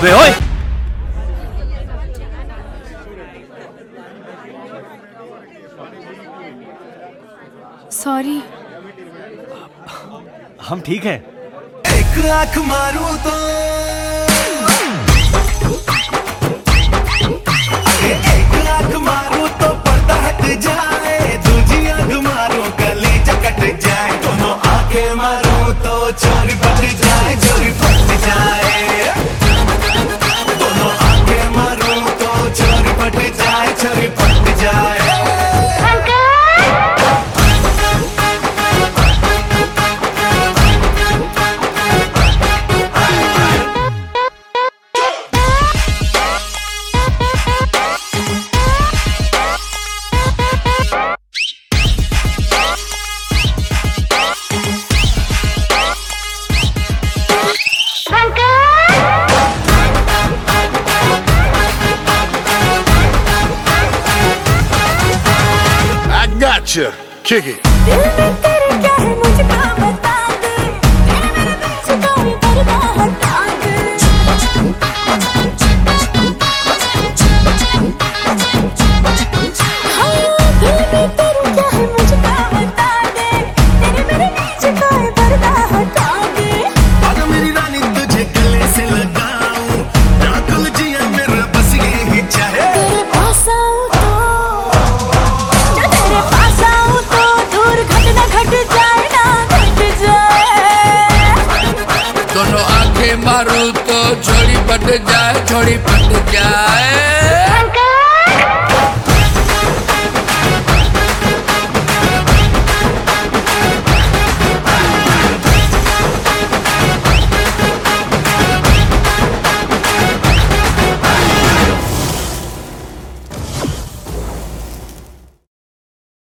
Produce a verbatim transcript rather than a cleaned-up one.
अबे ओए! सॉरी। हम ठीक हैं। एक आंख मारूं तो एक आंख मारूं तो पर्दा हट जाए, दूजी आंख मारूं कलेजा कट जाए, दोनों आंखें मारूं तो चोरी पट जाए, चोरी पट जाए, दोनों आंखें मारूं तो चोरी पट जाए, चोरी पट जाए। Gotcha. Kick it. दिल में तेरे क्या है मुझे क्या बता दे, तेरे मेरे बीच कोई पर्दा हटा दे। हाँ, दिल में तेरे क्या है मुझे क्या बता दे, तेरे मेरे बीच कोई पर्दा हटा दे। आजा मेरी रानी तुझे गले से लगाऊं, राकुल जिया मेरा बस यही चाहे। तेरे पास आऊं तो, तेरे पास आऊं तो दूर घटना घट जाए ना घट जाए। दोनों आंखें मारूं तो छोड़ी पट जाए, छोड़ी पट जाए।